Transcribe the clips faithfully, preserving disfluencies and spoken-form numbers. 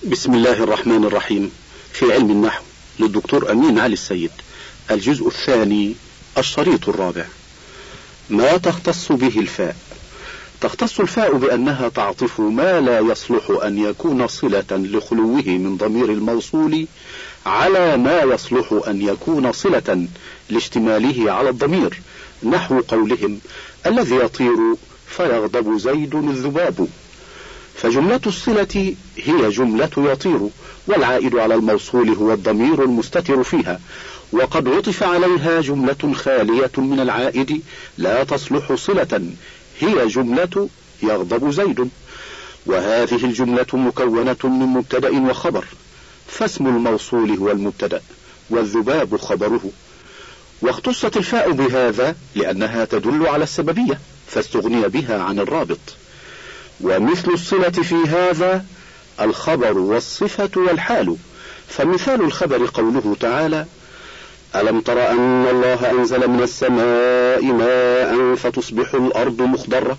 بسم الله الرحمن الرحيم. في علم النحو للدكتور أمين علي السيد، الجزء الثاني الشريط الرابع. ما تختص به الفاء. تختص الفاء بأنها تعطف ما لا يصلح أن يكون صلة لخلوه من ضمير الموصول على ما يصلح أن يكون صلة لاشتماله على الضمير، نحو قولهم الذي يطير فيغضب زيد الذباب. فجملة الصلة هي جملة يطير، والعائد على الموصول هو الضمير المستتر فيها، وقد عطف عليها جملة خالية من العائد لا تصلح صلة، هي جملة يغضب زيد، وهذه الجملة مكونة من مبتدأ وخبر، فاسم الموصول هو المبتدأ والذباب خبره. واختصت الفاء بهذا لأنها تدل على السببية فاستغني بها عن الرابط. ومثل الصلة في هذا الخبر والصفة والحال. فمثال الخبر قوله تعالى ألم تر أن الله أنزل من السماء ماء فتصبح الأرض مخضرة،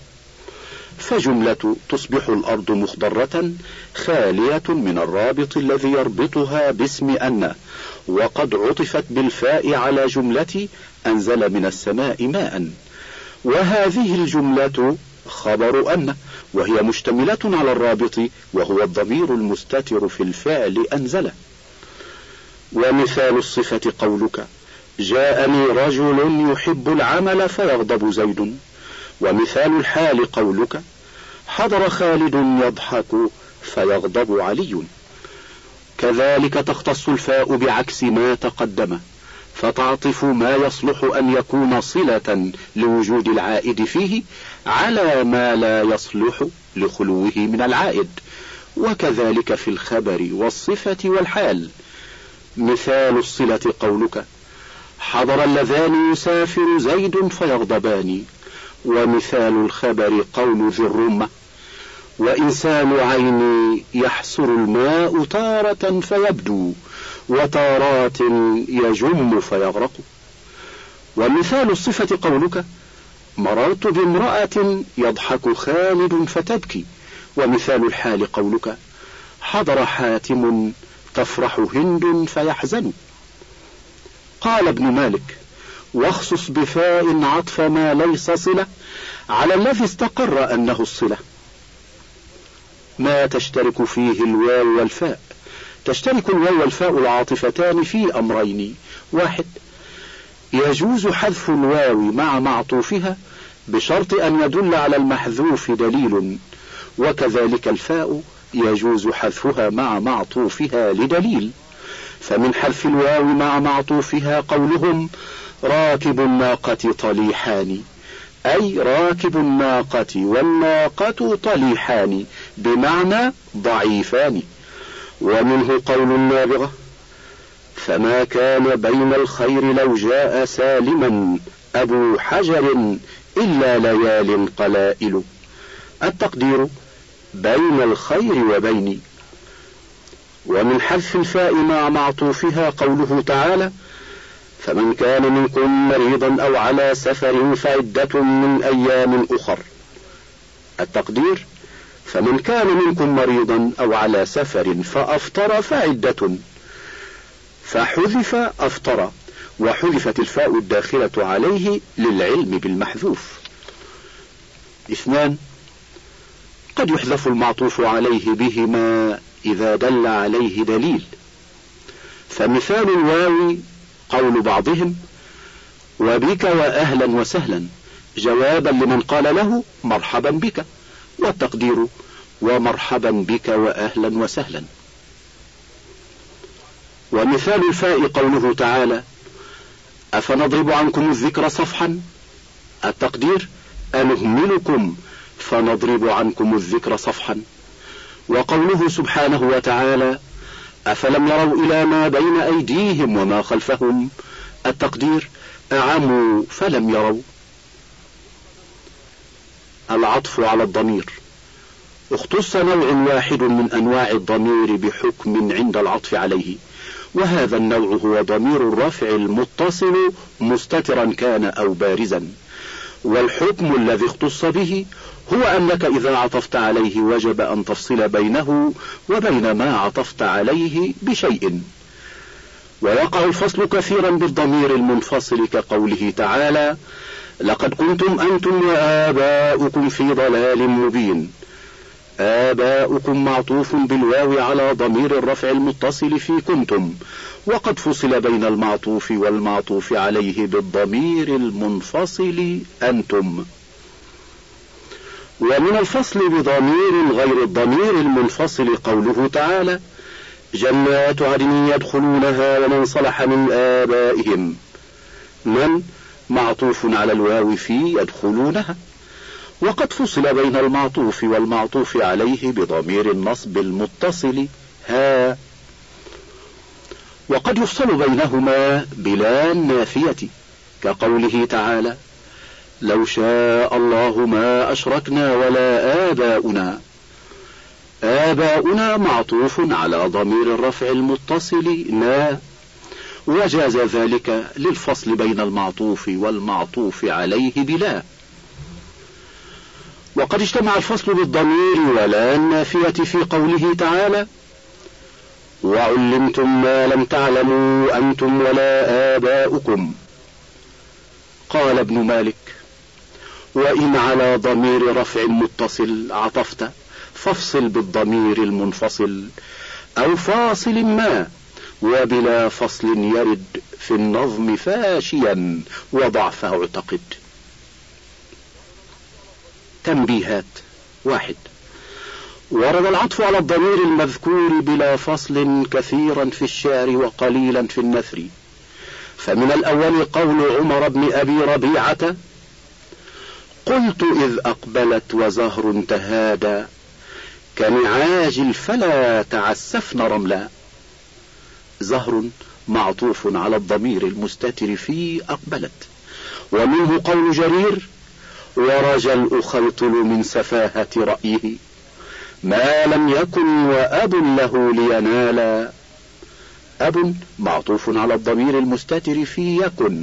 فجملة تصبح الأرض مخضرة خالية من الرابط الذي يربطها باسم أن، وقد عطفت بالفاء على جملة أنزل من السماء ماء، وهذه الجملة خبر أن، وهي مشتملة على الرابط وهو الضمير المستتر في الفعل أنزله. ومثال الصفة قولك جاءني رجل يحب العمل فيغضب زيد، ومثال الحال قولك حضر خالد يضحك فيغضب علي. كذلك تختص الفاء بعكس ما تقدم، فتعطف ما يصلح أن يكون صلة لوجود العائد فيه على ما لا يصلح لخلوه من العائد، وكذلك في الخبر والصفة والحال. مثال الصلة قولك حضر اللذان يسافر زيد فيغضبان، ومثال الخبر قول ذي الرمة وإنسان عيني يحسر الماء تارة فيبدو وتارات يجم فيغرق. ومثال الصفة قولك مررت بامرأة يضحك خالد فتبكي، ومثال الحال قولك حضر حاتم تفرح هند فيحزن. قال ابن مالك واخصص بفاء عطف ما ليس صلة على الذي استقر أنه الصلة. ما تشترك فيه الواو والفاء. تشترك الواو والفاء العاطفتان في أمرين: واحد، يجوز حذف الواو مع معطوفها بشرط أن يدل على المحذوف دليل، وكذلك الفاء يجوز حذفها مع معطوفها لدليل. فمن حذف الواو مع معطوفها قولهم راكب الناقة طليحان، أي راكب الناقة والناقة طليحان بمعنى ضعيفان. ومنه قول النابغة فما كان بين الخير لو جاء سالما أبو حجر إلا ليال قلائل، التقدير بين الخير وبيني. ومن حذف الفاء مع معطوفها قوله تعالى فمن كان منكم مريضا أو على سفر فعدة من أيام أخر، التقدير فمن كان منكم مريضا أو على سفر فأفطر فعدة، فحذف أفطر، وحذفت الفاء الداخلة عليه للعلم بالمحذوف. اثنان، قد يحذف المعطوف عليه بهما إذا دل عليه دليل. فمثال الواو قول بعضهم وبك وأهلا وسهلا جوابا لمن قال له مرحبا بك، والتقدير ومرحبا بك وأهلا وسهلا. ومثال الفاء قوله تعالى أفنضرب عنكم الذكر صفحا، التقدير أنهملكم فنضرب عنكم الذكر صفحا. وقوله سبحانه وتعالى أفلم يروا إلى ما بين أيديهم وما خلفهم، التقدير أعموا فلم يروا. العطف على الضمير. اختص نوع واحد من أنواع الضمير بحكم عند العطف عليه، وهذا النوع هو ضمير الرفع المتصل مستترا كان أو بارزا، والحكم الذي اختص به هو أنك إذا عطفت عليه وجب أن تفصل بينه وبين ما عطفت عليه بشيء. ويقع الفصل كثيرا بالضمير المنفصل كقوله تعالى: لقد كنتم أنتم وآباؤكم في ضلال مبين. آباؤكم معطوف بالواو على ضمير الرفع المتصل في كنتم، وقد فصل بين المعطوف والمعطوف عليه بالضمير المنفصل أنتم. ومن الفصل بضمير غير الضمير المنفصل قوله تعالى: جنات عدن يدخلونها ومن صلح من آبائهم. من معطوف على الواو في يدخلونها، وقد فصل بين المعطوف والمعطوف عليه بضمير النصب المتصل ها. وقد يفصل بينهما بلا نافية كقوله تعالى: لو شاء الله ما أشركنا ولا آباؤنا. آباؤنا معطوف على ضمير الرفع المتصل لا، وجاز ذلك للفصل بين المعطوف والمعطوف عليه بلا. وقد اجتمع الفصل بالضمير ولا النافية في قوله تعالى: وعلمتم ما لم تعلموا أنتم ولا آباؤكم. قال ابن مالك: وإن على ضمير رفع متصل عطفت فافصل بالضمير المنفصل أو فاصل ما، وبلا فصل يرد في النظم فاشيا وضعفه اعتقد. تنبيهات: واحد، ورد العطف على الضمير المذكور بلا فصل كثيرا في الشعر وقليلا في النثر. فمن الأول قول عمر بن أبي ربيعة: قلت إذ أقبلت وزهر تهادى كنعاج الفلا تعسفن رملا. زهر معطوف على الضمير المستتر في أقبلت. ومنه قول جرير: ورجل أخيطل من سفاهة رأيه ما لم يكن وأب له لينالا. أب معطوف على الضمير المستتر في يكن.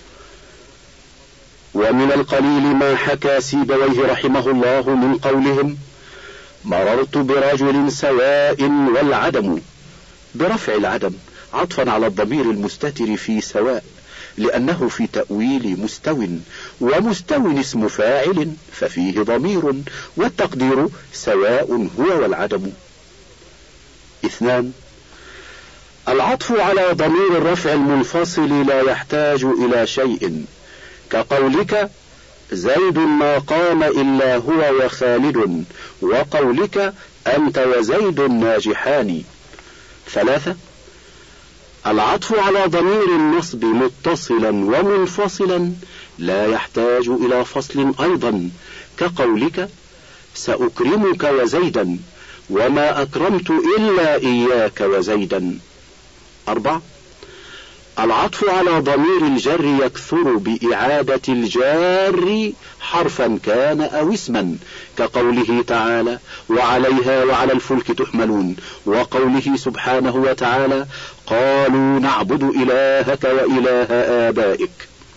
ومن القليل ما حكى سيبويه رحمه الله من قولهم: مررت برجل سواء والعدم، برفع العدم عطفا على الضمير المستتر في سواء، لأنه في تأويل مستو، ومستو اسم فاعل ففيه ضمير، والتقدير سواء هو والعدم. اثنان، العطف على ضمير الرفع المنفصل لا يحتاج إلى شيء، كقولك: زيد ما قام إلا هو وخالد، وقولك: أنت وزيد ناجحان. ثلاثة، العطف على ضمير النصب متصلا ومنفصلا لا يحتاج إلى فصل أيضا، كقولك: سأكرمك وزيدا، وما أكرمت إلا إياك وزيدا. أربعة، العطف على ضمير الجر يكثر بإعادة الجار حرفا كان أو اسما، كقوله تعالى: وعليها وعلى الفلك تحملون، وقوله سبحانه وتعالى: قالوا نعبد إلهك وإله آبائك.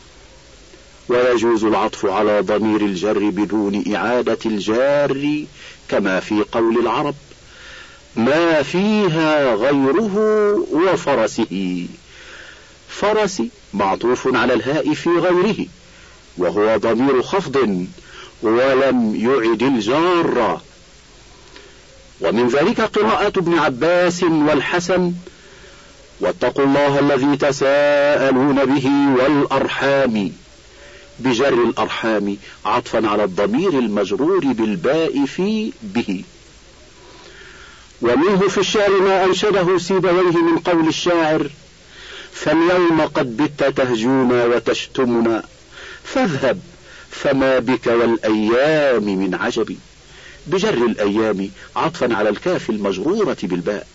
ويجوز العطف على ضمير الجر بدون إعادة الجار، كما في قول العرب: ما فيها غيره وفرسه. فرس معطوف على الهاء في غيره، وهو ضمير خفض ولم يعد الجار. ومن ذلك قراءة ابن عباس والحسن: واتقوا الله الذي تساءلون به والأرحام، بجر الأرحام عطفا على الضمير المجرور بالباء في به. ومنه في الشعر ما أنشده سيبويه من قول الشاعر: فاليوم قد بت تهجونا وتشتمنا، فاذهب فما بك والأيام من عجب، بجر الأيام عطفا على الكاف المجرورة بالباء.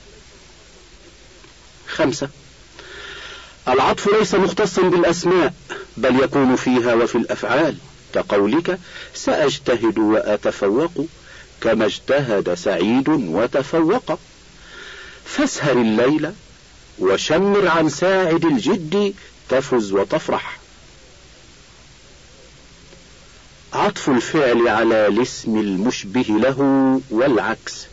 خمسة، العطف ليس مختصا بالأسماء، بل يكون فيها وفي الأفعال، كقولك: سأجتهد وأتفوق، كما اجتهد سعيد وتفوق. فاسهر الليل وشمر عن ساعد الجد، تفز وتفرح. عطف الفعل على الاسم المشبه له والعكس.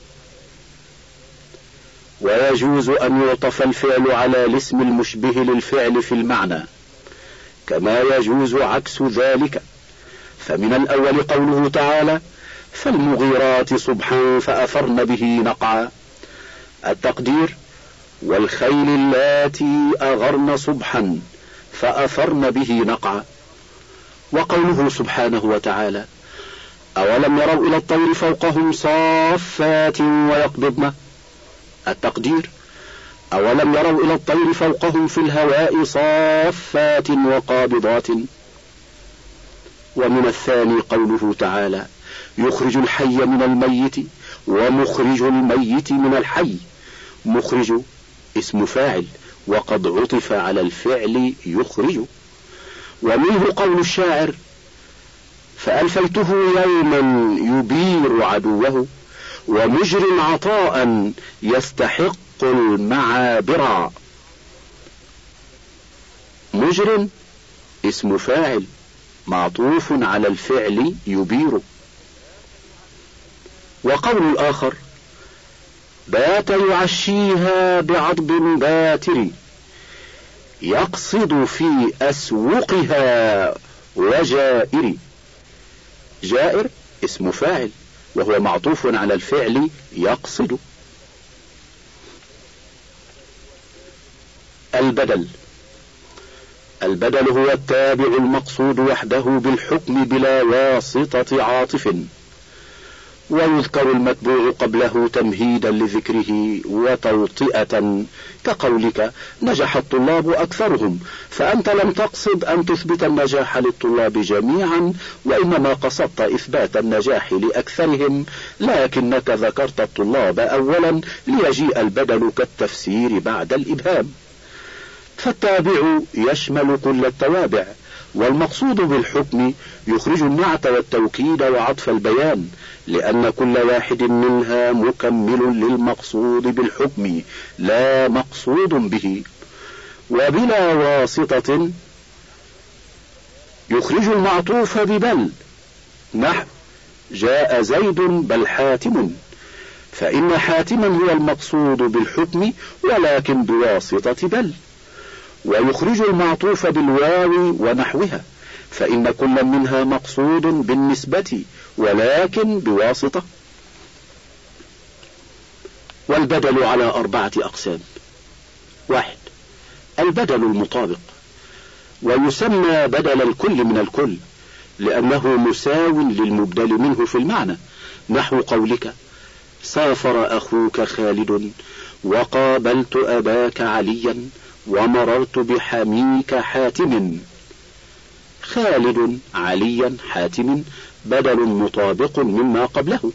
ويجوز أن يعطف الفعل على الاسم المشبه للفعل في المعنى، كما يجوز عكس ذلك. فمن الأول قوله تعالى: فالمغيرات صبحا فأثرن به نقعا. التقدير: والخيل اللاتي أغرن صبحا فأثرن به نقعا. وقوله سبحانه وتعالى: أولم يروا إلى الطير فوقهم صافات ويقبضن. التقدير: أولم يروا إلى الطير فوقهم في الهواء صافات وقابضات. ومن الثاني قوله تعالى: يخرج الحي من الميت ومخرج الميت من الحي. مخرج اسم فاعل وقد عطف على الفعل يخرج. ومنه قول الشاعر: فألفيته يوما يبير عدوه ومجر عطاء يستحق المعابرا. مجر اسم فاعل معطوف على الفعل يبير. وقول الآخر: بات يعشيها بعضب باتر يقصد في أسوقها وجائر. جائر اسم فاعل وهو معطوف على الفعل يقصد. البدل: البدل هو التابع المقصود وحده بالحكم بلا واسطة عاطف، ويذكر المتبوع قبله تمهيدا لذكره وتوطئة، كقولك: نجح الطلاب أكثرهم، فأنت لم تقصد أن تثبت النجاح للطلاب جميعا، وإنما قصدت إثبات النجاح لأكثرهم، لكنك ذكرت الطلاب أولا ليجيء البدل كالتفسير بعد الإبهام. فالتابع يشمل كل التوابع، والمقصود بالحكم يخرج النعت والتوكيد وعطف البيان، لأن كل واحد منها مكمل للمقصود بالحكم لا مقصود به. وبلا واسطة يخرج المعطوف ببل، نحو: جاء زيد بل حاتم، فإن حاتما هو المقصود بالحكم ولكن بواسطة بل. ويخرج المعطوف بالواو ونحوها، فإن كل منها مقصود بالنسبة ولكن بواسطة. والبدل على أربعة أقسام. واحد: البدل المطابق، ويسمى بدل الكل من الكل لأنه مساو للمبدل منه في المعنى، نحو قولك: سافر أخوك خالد وقابلت أباك عليا ومررت بحميك حاتم. خالد عليا حاتم بدل مطابق مما قبله.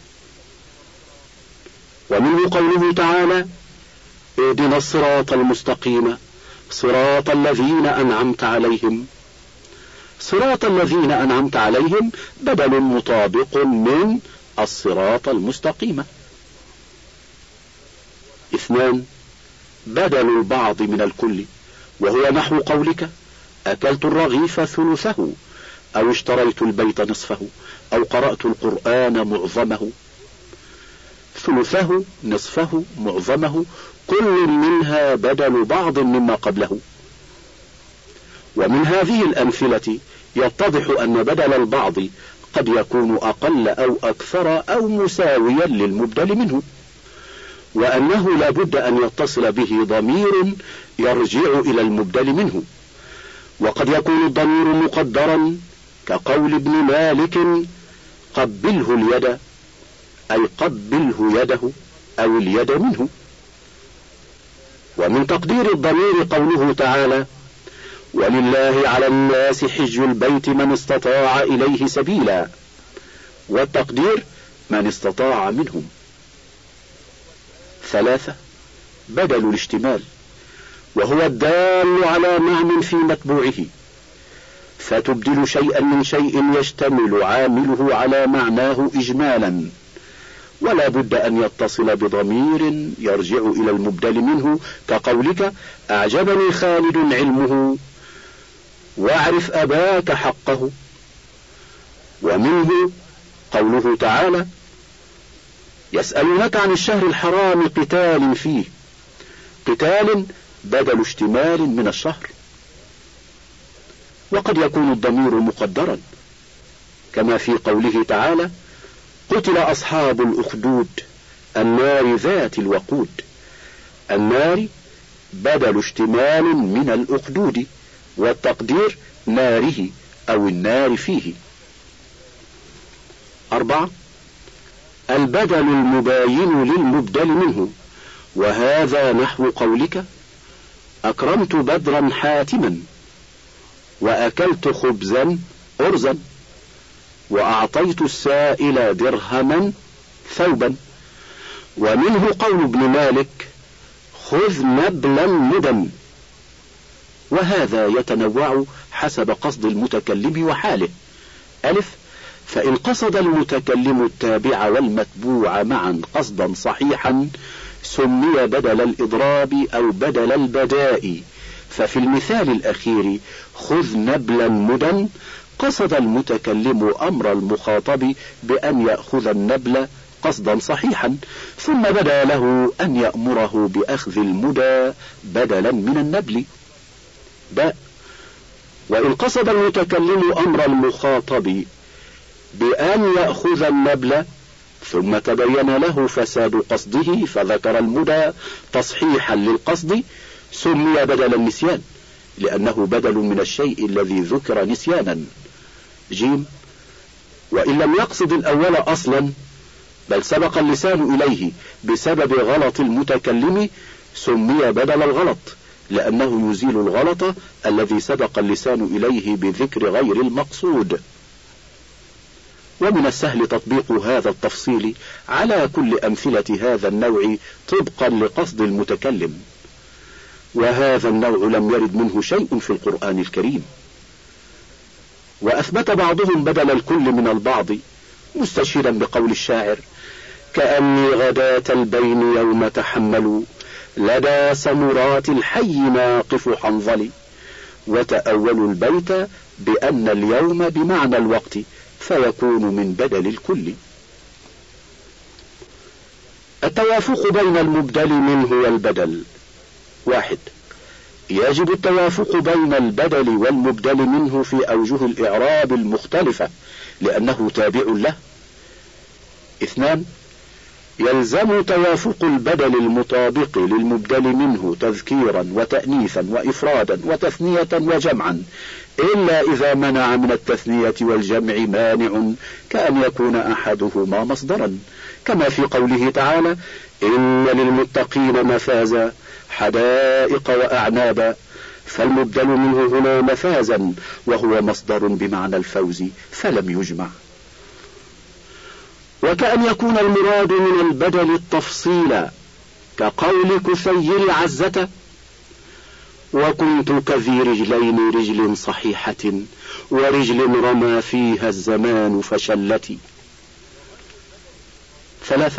ومنه قوله تعالى: اهدنا الصراط المستقيم صراط الذين أنعمت عليهم. صراط الذين أنعمت عليهم بدل مطابق من الصراط المستقيم. اثنان: بدل البعض من الكل، وهو نحو قولك: أكلت الرغيف ثلثه، أو اشتريت البيت نصفه، أو قرأت القرآن معظمه. ثلثه، نصفه، معظمه، كل منها بدل بعض مما قبله. ومن هذه الأمثلة يتضح أن بدل البعض قد يكون أقل أو أكثر أو مساويا للمبدل منه، وأنه لا بد أن يتصل به ضمير يرجع إلى المبدل منه. وقد يكون الضمير مقدرا كقول ابن مالك: قبله اليد، أي قبله يده أو اليد منه. ومن تقدير الضمير قوله تعالى: ولله على الناس حج البيت من استطاع إليه سبيلا، والتقدير: من استطاع منهم. ثلاثة: بدل الاشتمال، وهو الدال على معنى في متبوعه، فتبدل شيئا من شيء يشتمل عامله على معناه إجمالا، ولا بد أن يتصل بضمير يرجع إلى المبدل منه، كقولك: أعجبني خالد علمه واعرف أباك حقه. ومنه قوله تعالى: يسألونك عن الشهر الحرام قتال فيه. قتال بدل اشتمال من الشهر. وقد يكون الضمير مقدرا، كما في قوله تعالى: قتل أصحاب الأخدود النار ذات الوقود. النار بدل اشتمال من الأخدود، والتقدير ناره أو النار فيه. أربعة: البدل المباين للمبدل منه، وهذا نحو قولك: أكرمت بدرا حاتما، وأكلت خبزا أرزا، وأعطيت السائل درهما ثوبا. ومنه قول ابن مالك: خذ نبلا مدا. وهذا يتنوع حسب قصد المتكلم وحاله. ألف: فإن قصد المتكلم التابع والمتبوع معا قصدا صحيحا سمي بدل الإضراب أو بدل البداء. ففي المثال الأخير خذ نبلا مدا قصد المتكلم أمر المخاطب بأن يأخذ النبل قصدا صحيحا، ثم بدا له أن يأمره بأخذ المدى بدلا من النبل. باء: وإن قصد المتكلم أمر المخاطب بأن يأخذ النبل ثم تبين له فساد قصده فذكر المدى تصحيحا للقصد سمي بدل النسيان، لأنه بدل من الشيء الذي ذكر نسيانا. جيم: وإن لم يقصد الأول أصلا بل سبق اللسان إليه بسبب غلط المتكلم سمي بدل الغلط، لأنه يزيل الغلط الذي سبق اللسان إليه بذكر غير المقصود. ومن السهل تطبيق هذا التفصيل على كل أمثلة هذا النوع طبقا لقصد المتكلم، وهذا النوع لم يرد منه شيء في القرآن الكريم. وأثبت بعضهم بدل الكل من البعض مستشهدا بقول الشاعر: كأني غداة البين يوم تحملوا لدى سمرات الحي ناقف حنظلي. وتأولوا البيت بأن اليوم بمعنى الوقت فيكون من بدل الكل. التوافق بين المبدل منه والبدل. واحد: يجب التوافق بين البدل والمبدل منه في أوجه الإعراب المختلفة لأنه تابع له. اثنان: يلزم توافق البدل المطابق للمبدل منه تذكيرا وتأنيثا وإفرادا وتثنية وجمعا، إلا إذا منع من التثنية والجمع مانع كأن يكون أحدهما مصدرا، كما في قوله تعالى: إن للمتقين مفازا حدائق وأعنابا. فالمبدل منه هنا مفازا وهو مصدر بمعنى الفوز فلم يجمع. وكأن يكون المراد من البدل التفصيل كقول كثير عزة وكنت كذي رجلين رجل صحيحة ورجل رمى فيها الزمان فشلتي. ثلاثة: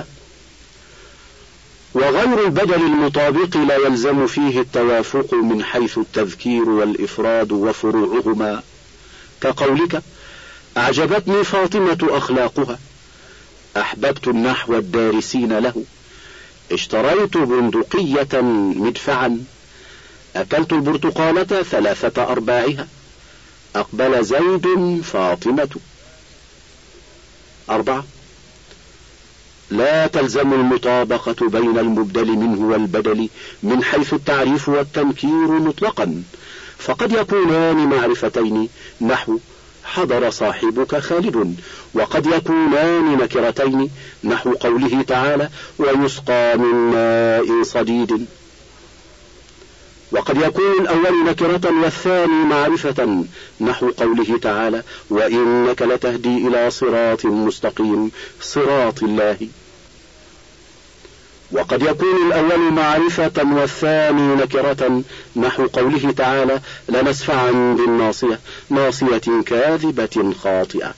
وغير البدل المطابق لا يلزم فيه التوافق من حيث التذكير والإفراد وفروعهما، كقولك: أعجبتني فاطمة أخلاقها، أحببت النحو الدارسين له، اشتريت بندقية مدفعا، أكلت البرتقالة ثلاثة أرباعها، أقبل زيد فاطمة. أربعة: لا تلزم المطابقة بين المبدل منه والبدل من حيث التعريف والتنكير مطلقا، فقد يكونان معرفتين نحو حضر صاحبك خالد، وقد يكونان نكرتين نحو قوله تعالى: ويسقى من ماء صديد. وقد يكون الأول نكرة والثاني معرفة نحو قوله تعالى: وإنك لتهدي إلى صراط مستقيم صراط الله. وقد يكون الأول معرفة والثاني نكرة نحو قوله تعالى: لنسفعا بالناصية ناصية كاذبة خاطئة.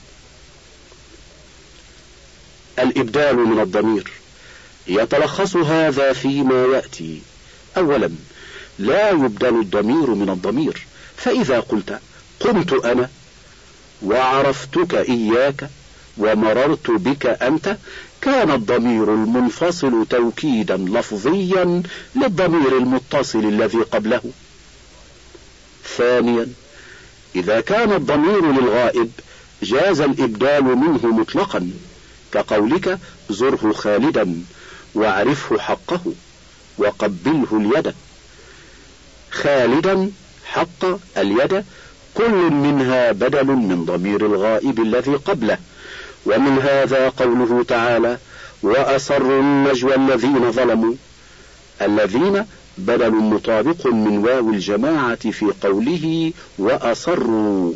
الإبدال من الضمير يتلخص هذا فيما يأتي. أولا: لا يبدل الضمير من الضمير، فإذا قلت قمت أنا وعرفتك إياك ومررت بك أنت، كان الضمير المنفصل توكيدا لفظيا للضمير المتصل الذي قبله. ثانيا، إذا كان الضمير للغائب جاز الإبدال منه مطلقا، كقولك زره خالدا واعرفه حقه وقبله اليد. خالدا حق اليد كل منها بدل من ضمير الغائب الذي قبله. ومن هذا قوله تعالى وأسروا النجوى الذين ظلموا، الذين بدل مطابق من واو الجماعة في قوله وأسروا.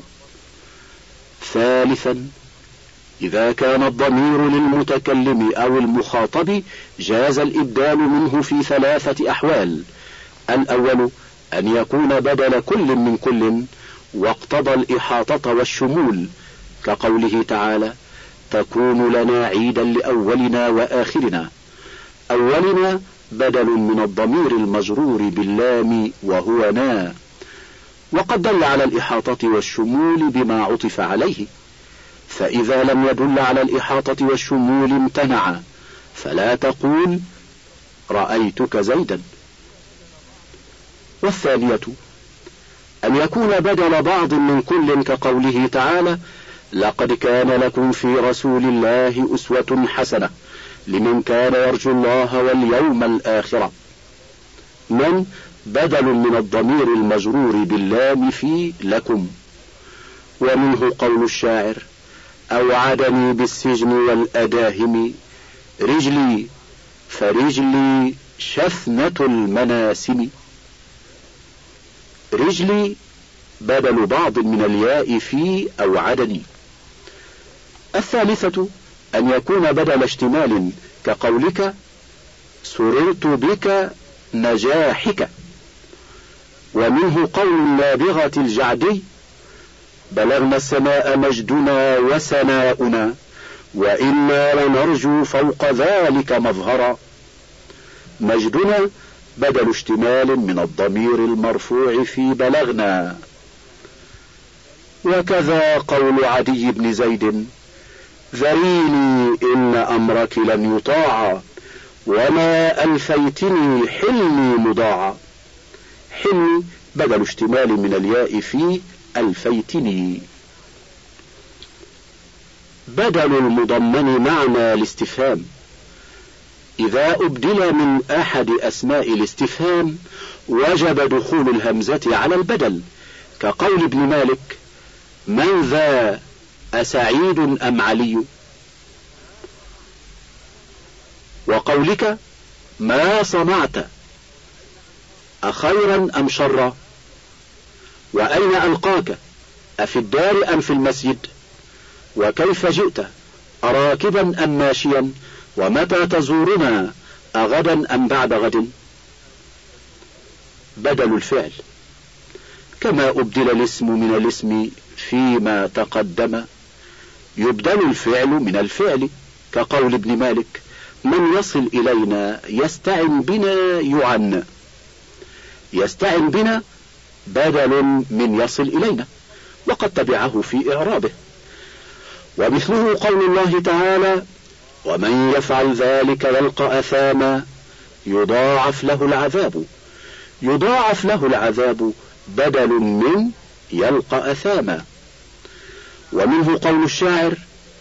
ثالثا، إذا كان الضمير للمتكلم أو المخاطب جاز الإبدال منه في ثلاثة أحوال. الأول أن يكون بدل كل من كل واقتضى الإحاطة والشمول، كقوله تعالى تكون لنا عيدا لأولنا وآخرنا. أولنا بدل من الضمير المجرور باللام وهو نا، وقد دل على الإحاطة والشمول بما عطف عليه، فإذا لم يدل على الإحاطة والشمول امتنع، فلا تقول رأيتك زيدا. والثانية أن يكون بدل بعض من كل، كقوله تعالى لقد كان لكم في رسول الله أسوة حسنة لمن كان يرجو الله واليوم الآخر. من بدل من الضمير المجرور باللام في لكم. ومنه قول الشاعر أوعدني بالسجن والأداهم رجلي فرجلي شثنة المناسم. رجلي بدل بعض من الياء في أوعدني. الثالثة أن يكون بدل اشتمال، كقولك سررت بك نجاحك. ومنه قول النابغة الجعدي بلغنا السماء مجدنا وسناؤنا وإنا لنرجو فوق ذلك مظهرا. مجدنا بدل اشتمال من الضمير المرفوع في بلغنا. وكذا قول عدي بن زيد ذريني إن أمرك لن يطاع وما ألفيتني حلمي مضاعا. حلمي بدل اشتمال من الياء في ألفيتني. بدل المضمن معنى الاستفهام إذا أبدل من أحد أسماء الاستفهام وجب دخول الهمزة على البدل، كقول ابن مالك من ذا أسعيد أم علي، وقولك ما صنعت أخيرا أم شرا، وأين ألقاك أفي الدار أم في المسجد، وكيف جئت أراكبا أم ماشيا، ومتى تزورنا أغدا أم بعد غد. بدل الفعل كما أبدل الاسم من الاسم فيما تقدم يبدل الفعل من الفعل، كقول ابن مالك من يصل إلينا يستعن بنا يعن. يستعن بنا بدل من يصل إلينا، وقد تبعه في إعرابه. ومثله قول الله تعالى ومن يفعل ذلك يلقى أثاما يضاعف له العذاب. يضاعف له العذاب بدل من يلقى أثاما. ومنه قول الشاعر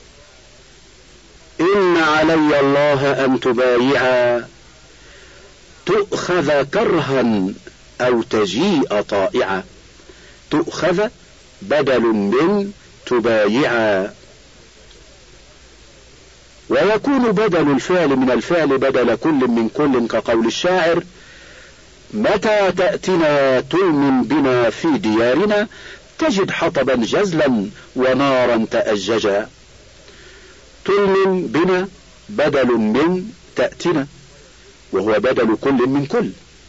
إن علي الله أن تبايعا تؤخذ كرها أو تجيء طائعا. تؤخذ بدل من تبايعا. ويكون بدل الفعل من الفعل بدل كل من كل، كقول الشاعر متى تأتنا تلم بنا في ديارنا تجد حطبا جزلا ونارا تأججا. تلم بنا بدل من تأتنا، وهو بدل كل من كل.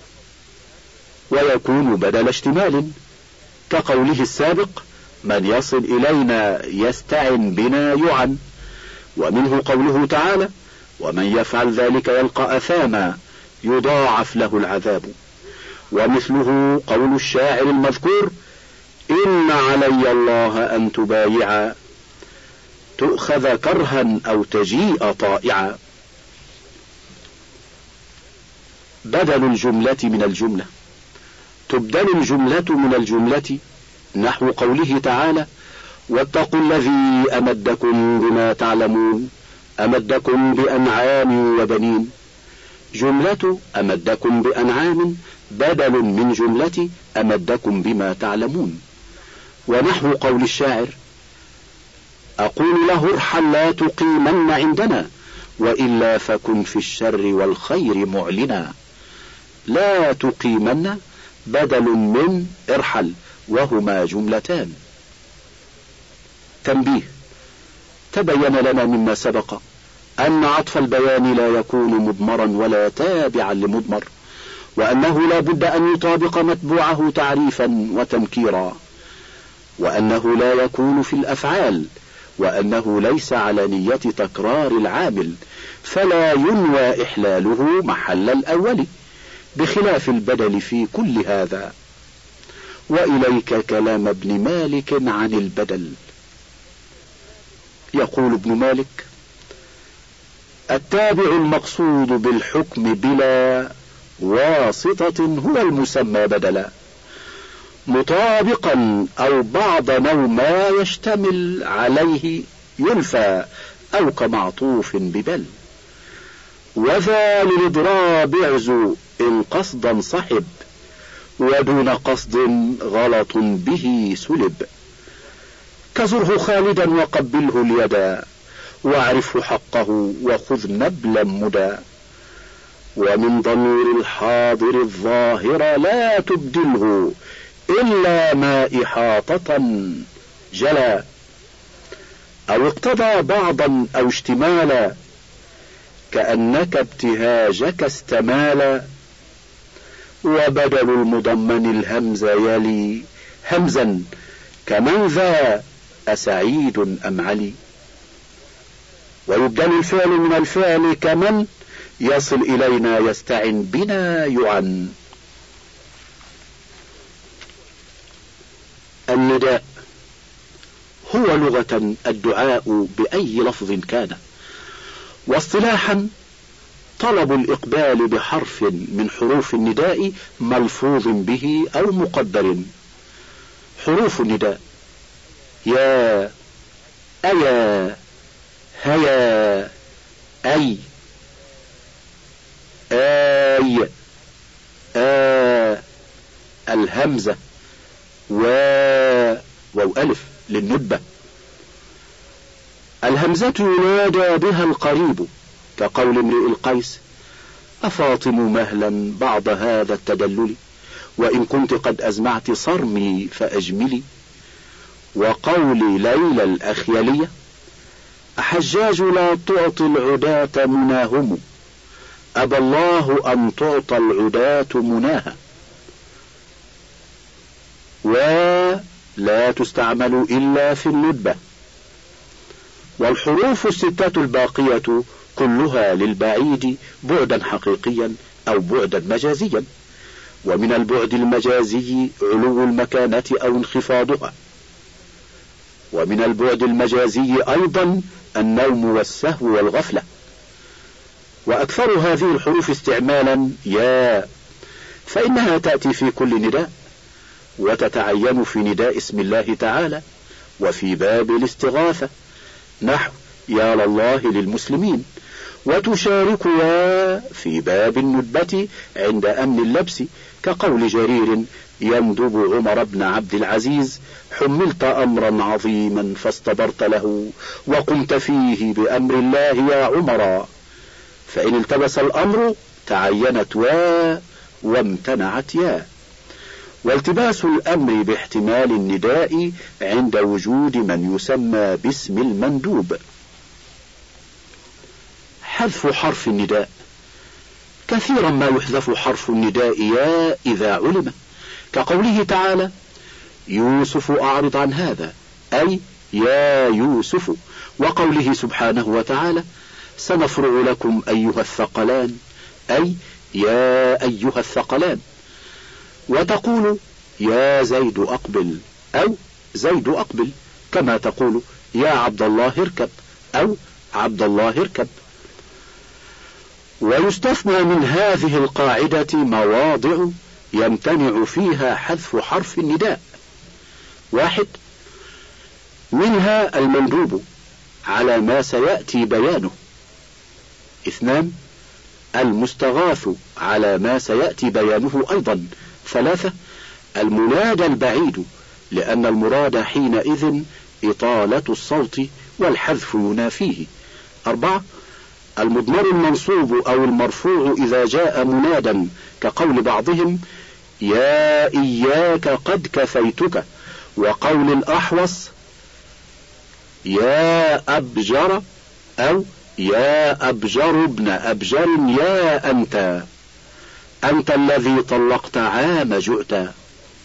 ويكون بدل اشتمال، كقوله السابق من يصل إلينا يستعن بنا يعن. ومنه قوله تعالى ومن يفعل ذلك يلقى أثاما يضاعف له العذاب. ومثله قول الشاعر المذكور إن علي الله أن تبايعا تؤخذ كرها أو تجيء طائعا. بدل الجملة من الجملة. تبدل الجملة من الجملة نحو قوله تعالى واتقوا الذي أمدكم بما تعلمون أمدكم بأنعام وبنين. جملة أمدكم بأنعام بدل من جملة أمدكم بما تعلمون. ونحو قول الشاعر أقول له ارحل لا تقيمن عندنا وإلا فكن في الشر والخير معلنا. لا تقيمن بدل من ارحل وهما جملتان. تنبيه: تبين لنا مما سبق أن عطف البيان لا يكون مضمرا ولا تابعا لمضمر، وأنه لا بد أن يطابق متبوعه تعريفا وتنكيرا، وأنه لا يكون في الأفعال، وأنه ليس على نية تكرار العامل فلا ينوى إحلاله محل الأول، بخلاف البدل في كل هذا. وإليك كلام ابن مالك عن البدل. يقول ابن مالك: التابع المقصود بالحكم بلا واسطة هو المسمى بدلا، مطابقا أو بعضا أو ما يشتمل عليه يلفى أو كمعطوف ببل. وذا للإضراب اعزو إن قصدا صحب ودون قصد غلط به سلب. كزره خالدا وقبله اليدا واعرفه حقه وخذ نبلا مدى. ومن ضمير الحاضر الظاهر لا تبدله إلا ما إحاطة جلا، أو اقتضى بعضا أو اشتمالا كأنك ابتهاجك استمالا. وبدل المضمن الهمز يلي همزا كمن ذا أسعيد أم علي. ويبدل الفعل من الفعل كمن يصل إلينا يستعن بنا يعن. النداء هو لغة الدعاء بأي لفظ كان، واصطلاحا طلب الإقبال بحرف من حروف النداء ملفوظ به أو مقدر. حروف النداء: يا، أيا، هيا، أي، آي، آ، الهمزة، و، واو ألف للندبة. الهمزة ينادى بها القريب كقول امرئ القيس: أفاطم مهلا بعض هذا التدلل وإن كنت قد أزمعت صرمي فأجملي. وقول ليلى الأخيلية: أحجاج لا تعطي العداة مناهم أبى الله أن تعطى العداة مناها. ولا تستعمل إلا في الندبة. والحروف الستة الباقية كلها للبعيد بعدا حقيقيا أو بعدا مجازيا. ومن البعد المجازي علو المكانة أو انخفاضها، ومن البعد المجازي أيضا النوم والسهو والغفلة. وأكثر هذه الحروف استعمالا يا، فإنها تأتي في كل نداء، وتتعين في نداء اسم الله تعالى وفي باب الاستغاثة نحو يا لله للمسلمين، وتشارك يا في باب الندبة عند أمن اللبس كقول جرير يندب عمر بن عبد العزيز: حملت أمرا عظيما فاستبرت له وقمت فيه بأمر الله يا عمر. فإن التبس الأمر تعينت وا وامتنعت يا. والتباس الأمر باحتمال النداء عند وجود من يسمى باسم المندوب. حذف حرف النداء: كثيرا ما يحذف حرف النداء يا إذا علم، كقوله تعالى: يوسف أعرض عن هذا، أي يا يوسف. وقوله سبحانه وتعالى: سنفرغ لكم أيها الثقلان، أي يا أيها الثقلان. وتقول يا زيد أقبل، أو زيد أقبل، كما تقول يا عبد الله اركب أو عبد الله اركب. ويستثنى من هذه القاعدة مواضع يمتنع فيها حذف حرف النداء. واحد، منها المندوب على ما سيأتي بيانه. اثنان، المستغاث على ما سيأتي بيانه أيضا. ثلاثة، المنادى البعيد، لأن المراد حينئذ إطالة الصوت والحذف ينافيه. أربعة، المضمر المنصوب أو المرفوع إذا جاء منادا، كقول بعضهم يا إياك قد كفيتك، وقول الأحوص يا أبجر أو يا أبجر ابن أبجر يا أنت، أنت الذي طلقت عام جؤت.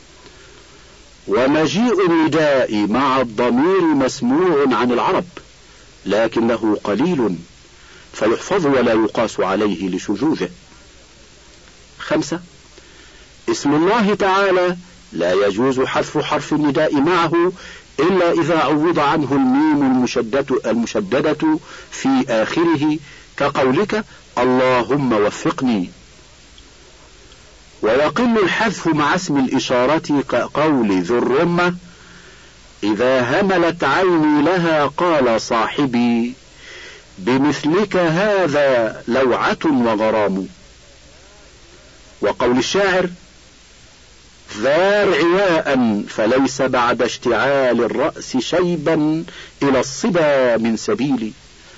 ومجيء النداء مع الضمير مسموع عن العرب، لكنه قليل فيحفظ ولا يقاس عليه لشذوذه. خمسة، اسم الله تعالى لا يجوز حذف حرف النداء معه إلا إذا عوض عنه الميم المشددة, المشددة في آخره، كقولك اللهم وفقني. ويقل الحذف مع اسم الإشارة، كقول ذو الرمة إذا هملت عيني لها قال صاحبي بمثلك هذا لوعة وغرام. وقول الشاعر ذار عواء فليس بعد اشتعال الرأس شيبا إلى الصبا من سبيل.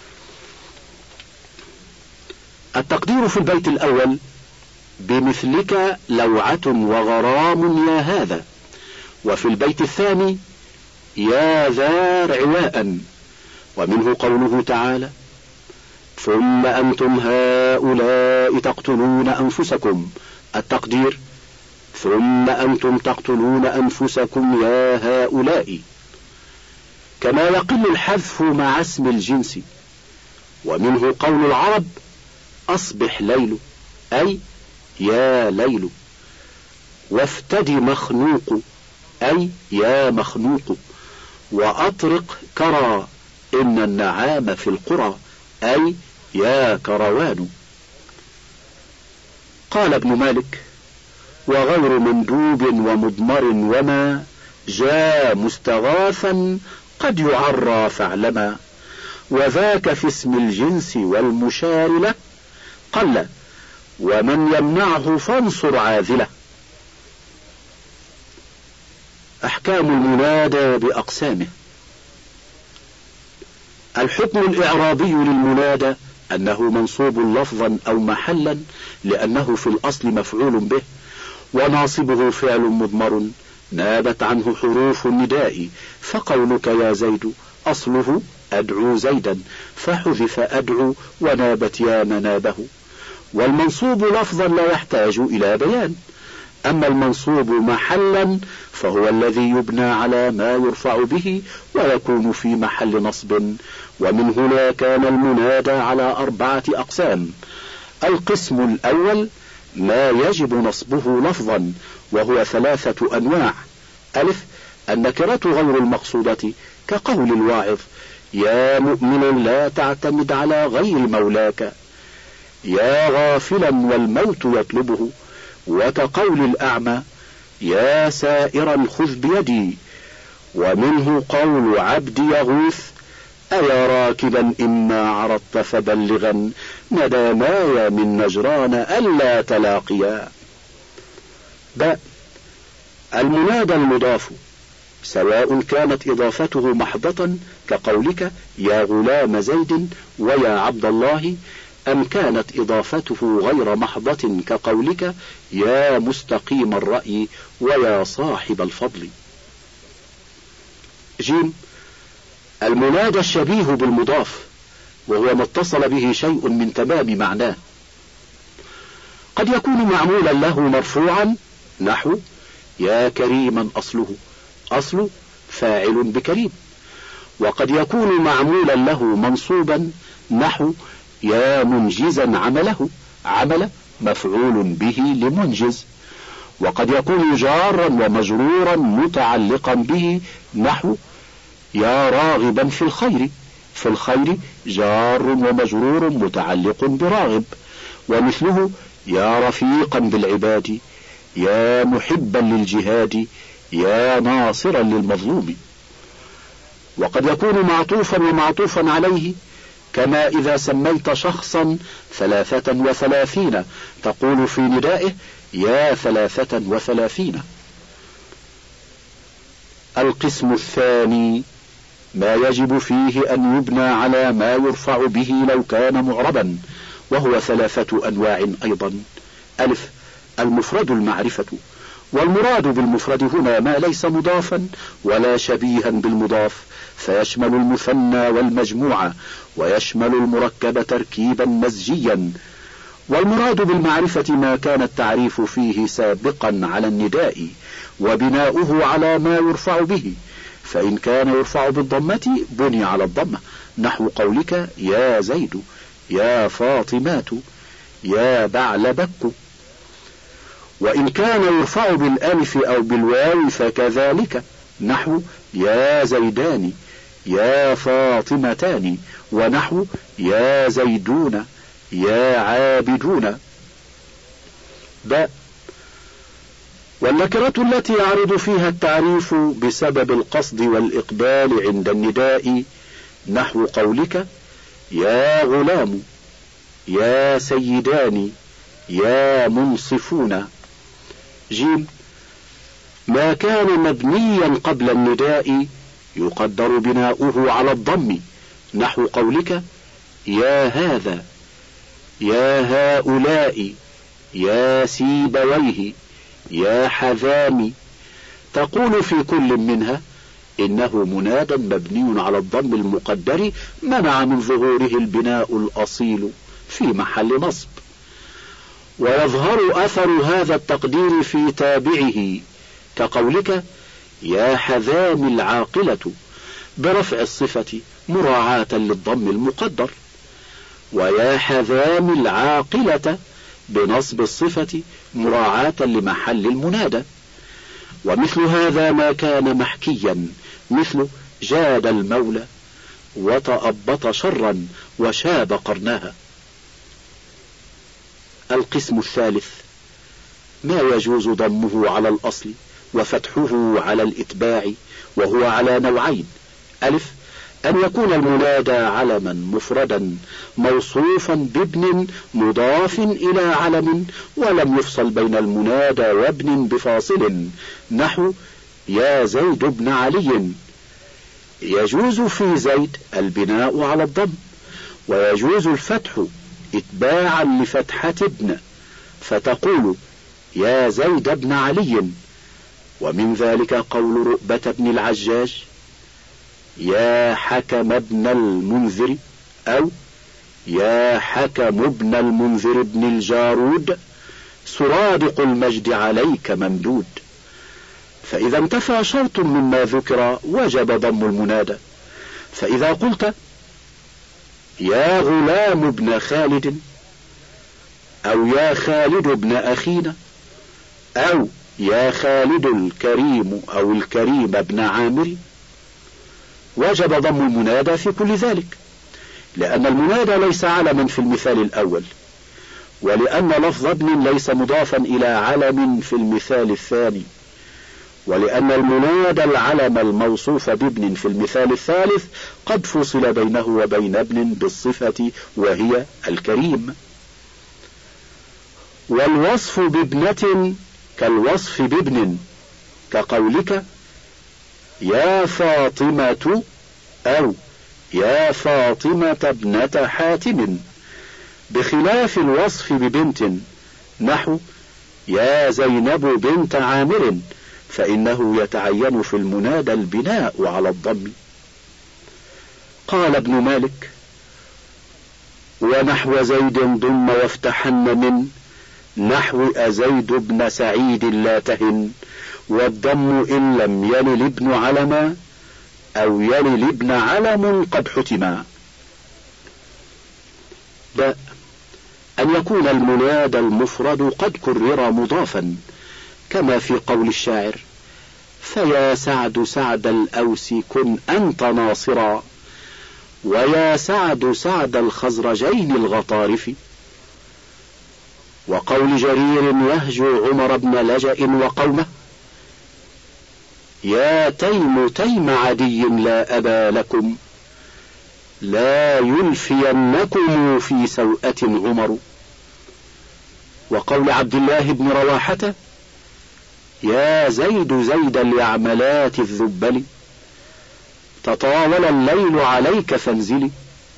التقدير في البيت الأول بمثلك لوعة وغرام يا هذا، وفي البيت الثاني يا ذار عواء. ومنه قوله تعالى ثم أنتم هؤلاء تقتلون أنفسكم. التقدير ثم أنتم تقتلون أنفسكم يا هؤلاء. كما يقل الحذف مع اسم الجنس. ومنه قول العرب أصبح ليل، أي يا ليل. وافتدي مخنوق، أي يا مخنوق. وأطرق كرى إن النعام في القرى، أي يا كروان. قال ابن مالك وغير مندوب ومضمر وما جاء مستغاثا قد يعرى فاعلما، وذاك في اسم الجنس والمشار له قل، ومن يمنعه فانصر عاذله. أحكام المنادى بأقسامه. الحكم الإعرابي للمنادى أنه منصوب لفظا أو محلا لأنه في الأصل مفعول به، وناصبه فعل مضمر نابت عنه حروف النداء، فقولك يا زيد أصله أدعو زيدا، فحذف أدعو ونابت يا منابه. والمنصوب لفظا لا يحتاج إلى بيان. أما المنصوب محلا فهو الذي يبنى على ما يرفع به ويكون في محل نصب. ومن هنا كان المنادى على أربعة أقسام. القسم الأول ما يجب نصبه لفظا، وهو ثلاثة أنواع. ألف، النكرة غير المقصودة، كقول الواعظ يا مؤمن لا تعتمد على غير مولاك، يا غافلا والموت يطلبه، وكقول الأعمى يا سائرا خذ بيدي. ومنه قول عبد يغوث أيا راكبا إما عرضت فبلغا ندامايا من نجران ألا تلاقيا. باء، المنادى المضاف سواء كانت إضافته محضة كقولك يا غلام زيد ويا عبد الله، أم كانت إضافته غير محضة كقولك يا مستقيم الرأي ويا صاحب الفضل. جيم، المنادى الشبيه بالمضاف وهو ما اتصل به شيء من تمام معناه. قد يكون معمولا له مرفوعا نحو يا كريما أصله، أصل فاعل بكريم. وقد يكون معمولا له منصوبا نحو يا منجزا عمله، عمل مفعول به لمنجز. وقد يكون جارا ومجرورا متعلقا به، نحو يا راغبا في الخير، في الخير جار ومجرور متعلق براغب. ومثله يا رفيقا بالعباد، يا محبا للجهاد، يا ناصرا للمظلوم. وقد يكون معطوفا ومعطوفا عليه، كما إذا سميت شخصا ثلاثة وثلاثين تقول في ندائه يا ثلاثة وثلاثين. القسم الثاني ما يجب فيه أن يبنى على ما يرفع به لو كان معربا، وهو ثلاثة أنواع أيضا. ألف، المفرد المعرفة، والمراد بالمفرد هنا ما ليس مضافا ولا شبيها بالمضاف، فيشمل المثنى والمجموعة، ويشمل المركب تركيبا مزجيا. والمراد بالمعرفة ما كان التعريف فيه سابقا على النداء وبناؤه على ما يرفع به، فإن كان يرفع بالضمة بني على الضمة، نحو قولك يا زيد، يا فاطمات، يا بعلبك. وإن كان يرفع بالألف أو بالواو فكذلك، نحو يا زيدان، يا فاطمتان، ونحو يا زيدون، يا عابدون. باء، والنكرة التي يعرض فيها التعريف بسبب القصد والإقبال عند النداء، نحو قولك يا غلام، يا سيدان، يا منصفون. جيم، ما كان مبنيا قبل النداء يقدر بناؤه على الضم، نحو قولك يا هذا، يا هؤلاء، يا سيبويه، يا حذامي. تقول في كل منها إنه منادى مبني على الضم المقدر منع من ظهوره البناء الأصيل في محل نصب. ويظهر أثر هذا التقدير في تابعه، كقولك يا حذام العاقلة، برفع الصفة مراعاة للضم المقدر، ويا حذام العاقلة بنصب الصفة مراعاة لمحل المنادى. ومثل هذا ما كان محكيا، مثل جاد المولى، وتأبط شرا، وشاب قرناها. القسم الثالث ما يجوز ضمه على الأصل وفتحه على الإتباع، وهو على نوعين. ألف، أن يكون المنادى علما مفردا موصوفا بابن مضاف إلى علم، ولم يفصل بين المنادى وابن بفاصل، نحو يا زيد بن علي. يجوز في زيد البناء على الضم، ويجوز الفتح اتباعا لفتحة ابن، فتقول يا زيد بن علي. ومن ذلك قول رؤبة بن العجاج يا حكم ابن المنذر، أو يا حكم ابن المنذر بن الجارود، سرادق المجد عليك ممدود. فإذا انتفى شرط مما ذكر وجب ضم المنادى. فإذا قلت يا غلام ابن خالد، أو يا خالد ابن أخينا، أو يا خالد الكريم أو الكريم ابن عامر، وجب ضم المنادى في كل ذلك، لأن المنادى ليس علما في المثال الأول، ولأن لفظ ابن ليس مضافا إلى علم في المثال الثاني، ولأن المنادى العلم الموصوف بابن في المثال الثالث قد فصل بينه وبين ابن بالصفة وهي الكريم. والوصف بابنة كالوصف بابن، كقولك يا فاطمة، أو يا فاطمة ابنة حاتم، بخلاف الوصف ببنت، نحو يا زينب بنت عامر، فإنه يتعين في المنادى البناء على الضم. قال ابن مالك ونحو زيد ضم وافتحن من، نحو أزيد بن سعيد لا تهن، والضم إن لم يلل ابن علما، أو يلل ابن علم قد حتما. باء، أن يكون المنادى المفرد قد كرر مضافا، كما في قول الشاعر: فيا سعد سعد الأوس كن أنت ناصرا، ويا سعد سعد الخزرجين الغطارف. وقول جرير يهجو عمر بن لجأ وقومه: يا تيم تيم عدي لا أبا لكم، لا يلفينكم في سوءة عمر. وقول عبد الله بن رواحة: يا زيد زيد اليعملات الذبل، تطاول الليل عليك فانزلي.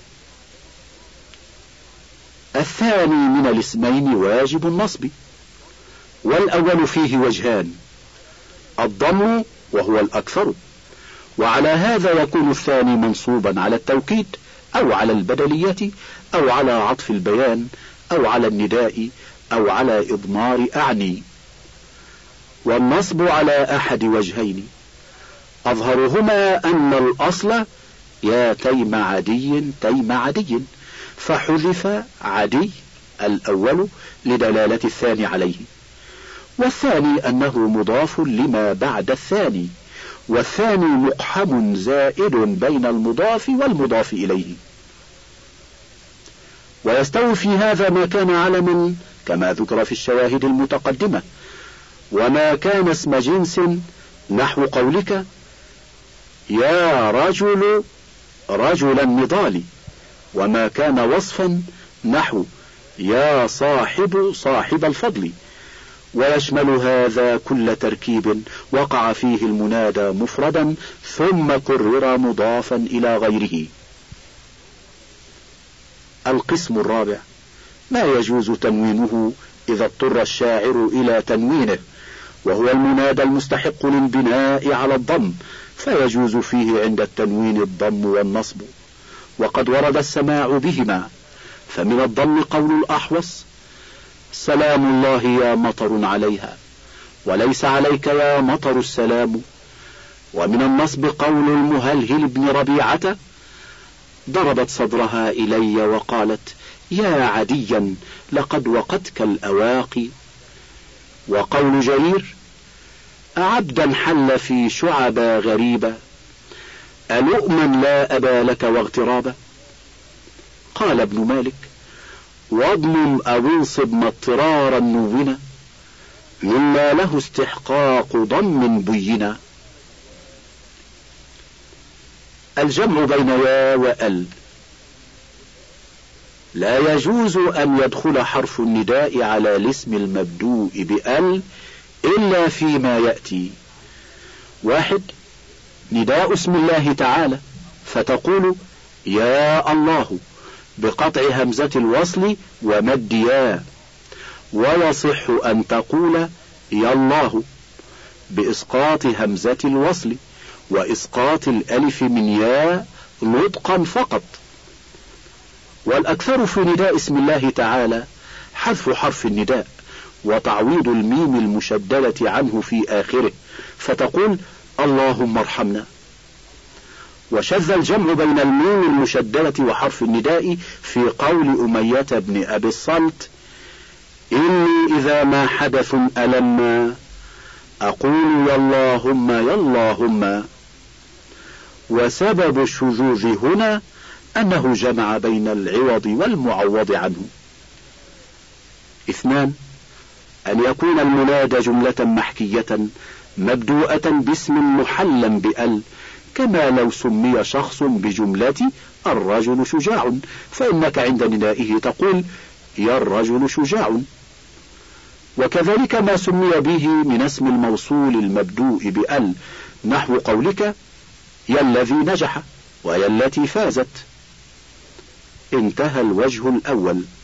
الثاني من الاسمين واجب النصب، والأول فيه وجهان: الضم وهو الأكثر، وعلى هذا يكون الثاني منصوبا على التوكيد أو على البدلية أو على عطف البيان أو على النداء أو على إضمار أعني. والنصب على أحد وجهين، أظهرهما أن الأصل يا تيم عدي تيم عدي، فحذف عدي الأول لدلالة الثاني عليه، والثاني أنه مضاف لما بعد الثاني، والثاني مقحم زائد بين المضاف والمضاف إليه. ويستوي في هذا ما كان علما كما ذكر في الشواهد المتقدمة، وما كان اسم جنس نحو قولك: يا رجل رجل النضال، وما كان وصفا نحو: يا صاحب صاحب الفضل. ويشمل هذا كل تركيب وقع فيه المنادى مفردا ثم كرر مضافا إلى غيره. القسم الرابع: ما يجوز تنوينه إذا اضطر الشاعر إلى تنوينه، وهو المنادى المستحق للبناء على الضم، فيجوز فيه عند التنوين الضم والنصب، وقد ورد السماع بهما. فمن الضم قول الأحوص: سلام الله يا مطر عليها، وليس عليك يا مطر السلام. ومن النصب قول المهلهل بن ربيعة: ضربت صدرها إلي وقالت يا عديا لقد وقتك الأواقي. وقول جرير: أعبدا حل في شعبا غريبا، ألؤما لا أبا لك واغترابا. قال ابن مالك: واضمم أو انصب ما اضطرارا نونا، مما له استحقاق ضم بينا. الجمع بين يا وأل: لا يجوز أن يدخل حرف النداء على الاسم المبدوء بأل إلا فيما يأتي: واحد، نداء اسم الله تعالى فتقول يا الله بقطع همزة الوصل ومد يا، ويصح أن تقول يا الله بإسقاط همزة الوصل وإسقاط الألف من يا نطقا فقط. والأكثر في نداء اسم الله تعالى حذف حرف النداء وتعويض الميم المشددة عنه في آخره، فتقول اللهم ارحمنا. وشذ الجمع بين الميم المشددة وحرف النداء في قول أمية بن أبي الصلت: إني إذا ما حدث ألما أقول يا اللهم يا اللهم. وسبب الشذوذ هنا أنه جمع بين العوض والمعوض عنه. اثنان، أن يكون المنادى جملة محكية مبدوءة باسم محلا بأل، كما لو سمي شخص بجملة الرجل شجاع، فإنك عند ندائه تقول يا الرجل شجاع. وكذلك ما سمي به من اسم الموصول المبدوء بأل، نحو قولك يا الذي نجح ويا التي فازت. انتهى الوجه الأول.